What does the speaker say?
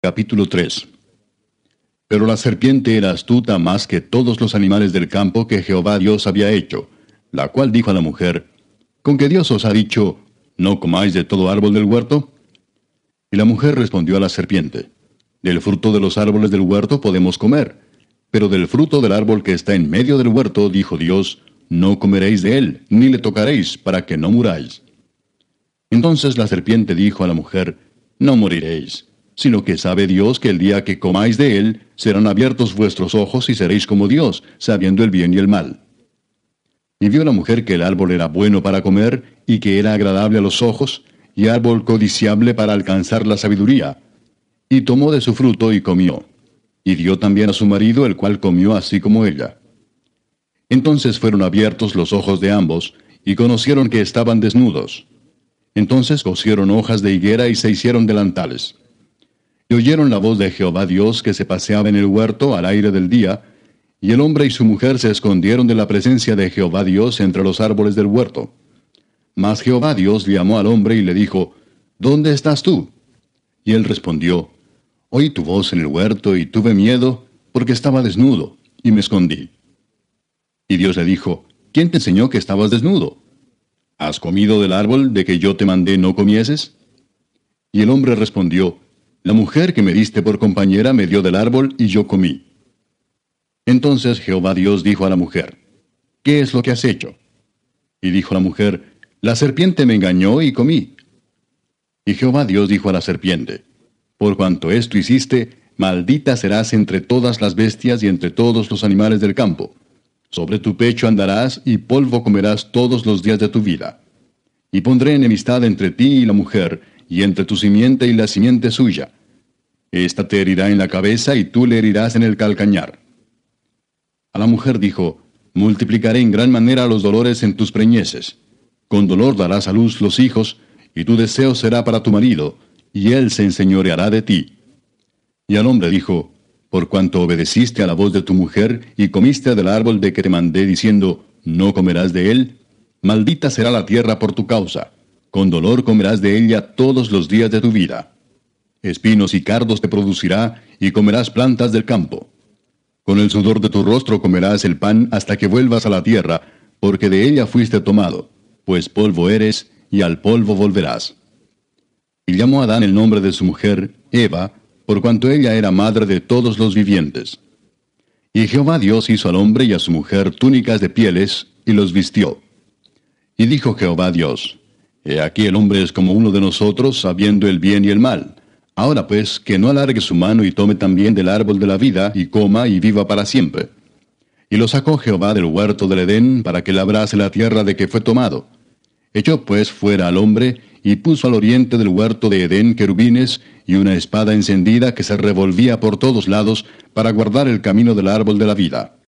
Capítulo 3. Pero la serpiente era astuta más que todos los animales del campo que Jehová Dios había hecho, la cual dijo a la mujer, ¿con qué Dios os ha dicho, no comáis de todo árbol del huerto? Y la mujer respondió a la serpiente, del fruto de los árboles del huerto podemos comer, pero del fruto del árbol que está en medio del huerto, dijo Dios, no comeréis de él, ni le tocaréis, para que no muráis. Entonces la serpiente dijo a la mujer, no moriréis, sino que sabe Dios que el día que comáis de él, serán abiertos vuestros ojos y seréis como Dios, sabiendo el bien y el mal. Y vio la mujer que el árbol era bueno para comer, y que era agradable a los ojos, y árbol codiciable para alcanzar la sabiduría. Y tomó de su fruto y comió. Y dio también a su marido, el cual comió así como ella. Entonces fueron abiertos los ojos de ambos, y conocieron que estaban desnudos. Entonces cosieron hojas de higuera y se hicieron delantales. Y oyeron la voz de Jehová Dios que se paseaba en el huerto al aire del día, y el hombre y su mujer se escondieron de la presencia de Jehová Dios entre los árboles del huerto. Mas Jehová Dios llamó al hombre y le dijo, ¿dónde estás tú? Y él respondió, oí tu voz en el huerto y tuve miedo, porque estaba desnudo, y me escondí. Y Dios le dijo, ¿quién te enseñó que estabas desnudo? ¿Has comido del árbol de que yo te mandé no comieses? Y el hombre respondió, la mujer que me diste por compañera me dio del árbol y yo comí. Entonces Jehová Dios dijo a la mujer, ¿qué es lo que has hecho? Y dijo la mujer, la serpiente me engañó y comí. Y Jehová Dios dijo a la serpiente, por cuanto esto hiciste, maldita serás entre todas las bestias y entre todos los animales del campo. Sobre tu pecho andarás y polvo comerás todos los días de tu vida. Y pondré enemistad entre ti y la mujer, y entre tu simiente y la simiente suya. Esta te herirá en la cabeza y tú le herirás en el calcañar. A la mujer dijo, multiplicaré en gran manera los dolores en tus preñeces. Con dolor darás a luz los hijos, y tu deseo será para tu marido, y él se enseñoreará de ti. Y al hombre dijo, por cuanto obedeciste a la voz de tu mujer, y comiste del árbol de que te mandé diciendo, no comerás de él, maldita será la tierra por tu causa. Con dolor comerás de ella todos los días de tu vida. Espinos y cardos te producirá, y comerás plantas del campo. Con el sudor de tu rostro comerás el pan hasta que vuelvas a la tierra, porque de ella fuiste tomado, pues polvo eres, y al polvo volverás. Y llamó a Adán el nombre de su mujer, Eva, por cuanto ella era madre de todos los vivientes. Y Jehová Dios hizo al hombre y a su mujer túnicas de pieles, y los vistió. Y dijo Jehová Dios, he aquí el hombre es como uno de nosotros, sabiendo el bien y el mal. Ahora pues, que no alargue su mano y tome también del árbol de la vida, y coma y viva para siempre. Y lo sacó Jehová del huerto del Edén, para que labrase la tierra de que fue tomado. Echó pues fuera al hombre, y puso al oriente del huerto de Edén querubines, y una espada encendida que se revolvía por todos lados, para guardar el camino del árbol de la vida.